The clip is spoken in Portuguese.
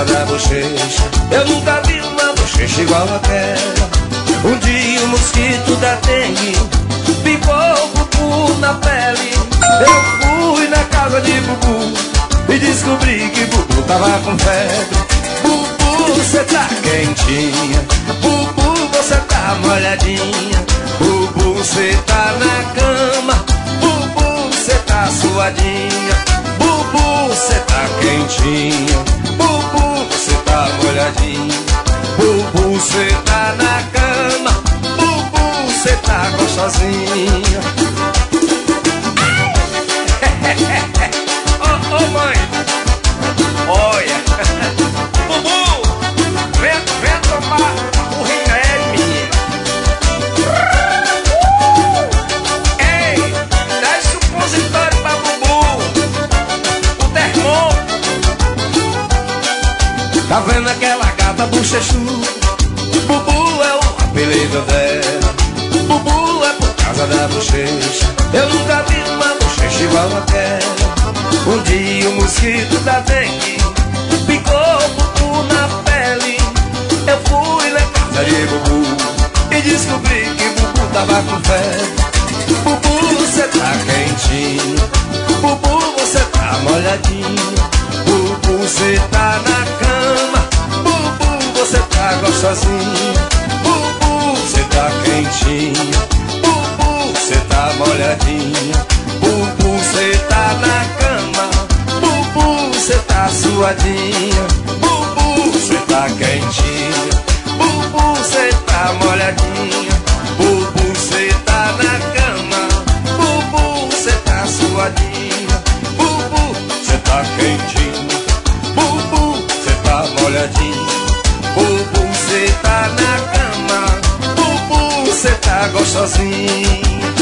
causa da bochecha. Eu nunca vi uma bochecha igual aquela. Um dia o mosquito da dengue picou o bubu na pele. Eu fui na casa de Bubu e descobri que Bubu tava com febre. Bubu, você tá quentinha. Bubu, você tá molhadinha. Bubu, você tá na cama. Bubu, você tá suadinha. Bubu, você tá quentinha. Bubu, você tá molhadinha. Bubu, você tá na cama. Bubu, você tá gostosinha. Ô mãe, olha. Bubu, vem tomar o remédio, menina. Ei, dá esse supositório pra Bubu. O termômetro. Tá vendo aquela gata bochechuda? Bubu é o apelido dela. Bubu é por causa da bochecha. Eu nunca vi uma bochecha igual aquela. Um dia o mosquito da dengue picou o Bubu na pele. Eu fui na casa de Bubu e descobri que Bubu tava com febre. Bubu, você tá quentinho. Bubu, você tá molhadinho. Bubu, você tá na cama. Bubu, você tá gostosinho. Bubu, você tá quentinho. Bubu, você tá molhadinho. Bubu, você tá na cama. Bubu, você tá suadinha. Bubu, você tá quentinha. Bubu, você tá molhadinha. Bubu, você tá na cama. Bubu, você tá suadinha. Bubu, você tá quentinha. Bubu, você tá molhadinha. Bubu, você tá na cama. Bubu, você tá gostosinha.